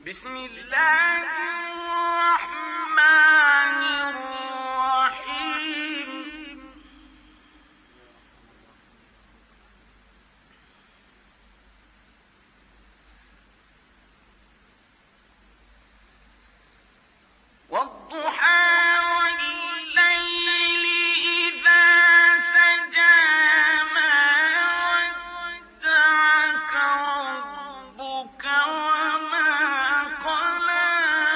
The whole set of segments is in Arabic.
بسم الله الرحمن الرحيم. والضحى والليل إذا سجى ما ودعك ربك وما قلى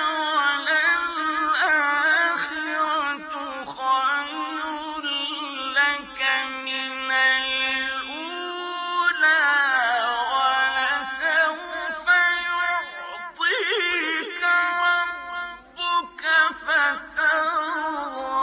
وللآخرة خير لك من الأولى ولسوف يعطيك ربك فترضى.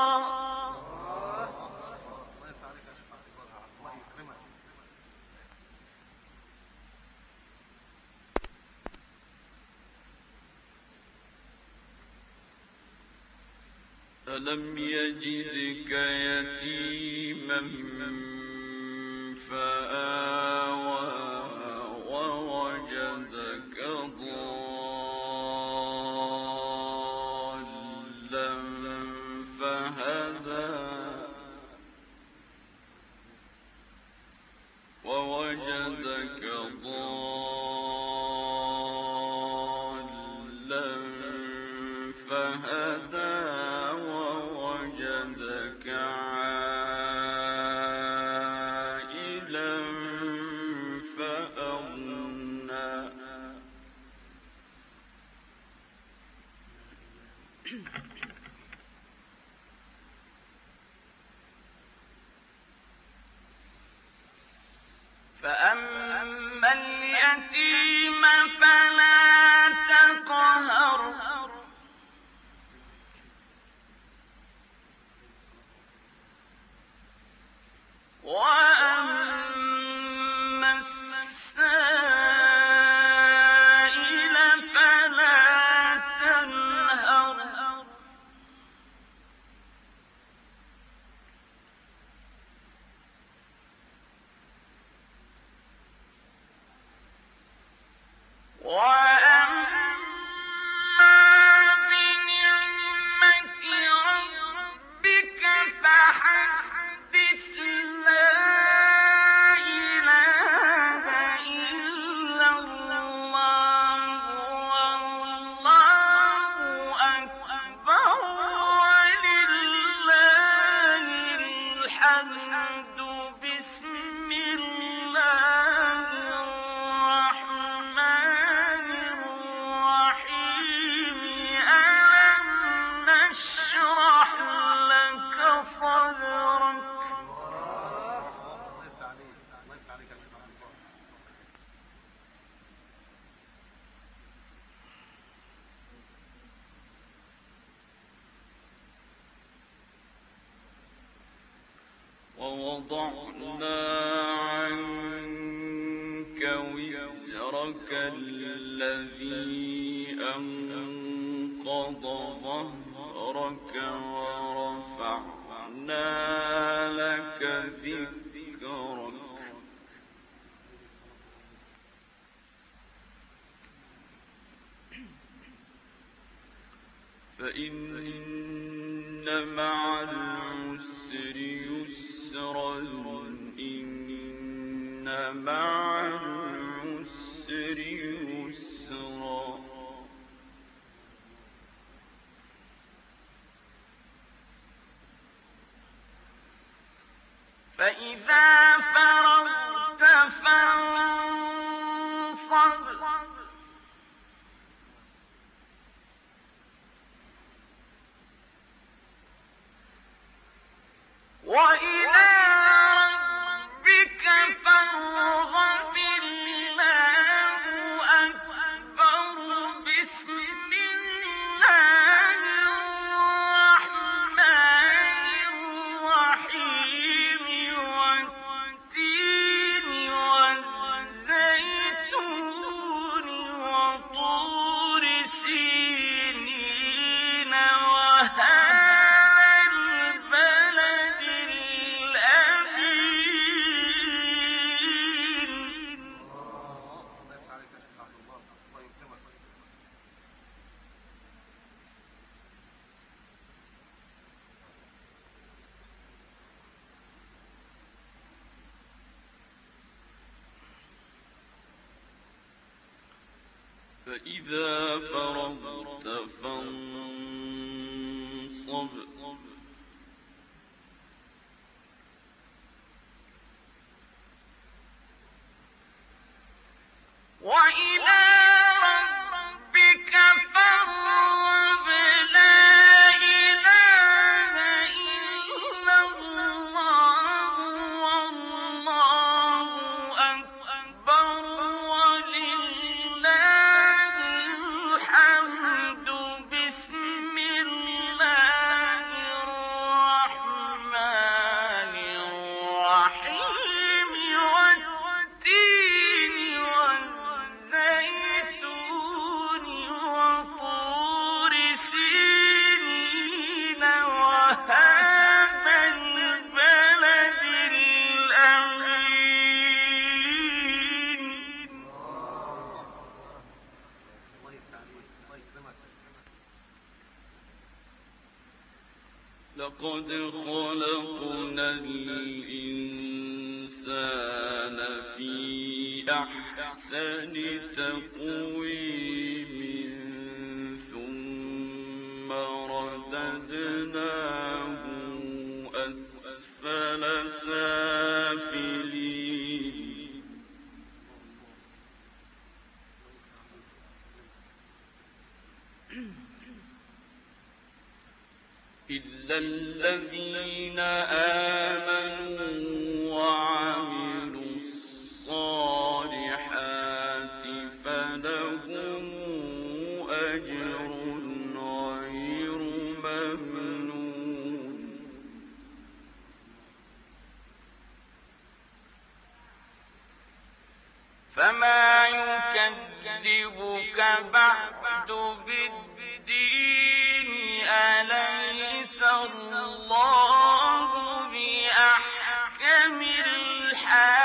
ألم يجدك يتيما فآوى ووجدك ضالا فهدى ووجدك ضالا فهدى ووجدك عائلا فأغنى. فأما اليتيم فلا تقهر وأما السائل فلا تنهر. وأما بنعمة ربك فحدث. لا إله إلا الله والله أكبر ولله الحمد. بسم الله الرحمن الرحيم. ألم نشرح لك صدرك. ووضعنا عنك وزرك الذي أنقض ظهرك ورفعنا لك ذكرك. فإن مع العسر يسرا إن مع العسر يسرا. فإذا فرغت فانصب وإلى ربك فارغب. الله أكبر. بسم الله الرحمن الرحيم. فإذا فرغت فانصب وإلى ربك فارغب لا إله إلا الله والله أكبر ولله الحمد بسم الله الرحمن الرحيم والتين والزيتون وطور سينين وهذا البلد الأمين لقد خلقنا الإنسان في أحسن تقويم ثم رددناه أسفل سافلين إلا الذين آمنوا وعملوا الصالحات فلهم أجر غير ممنون فما يكذبك بعد بالدين أليس الله بأحكم الحاكمين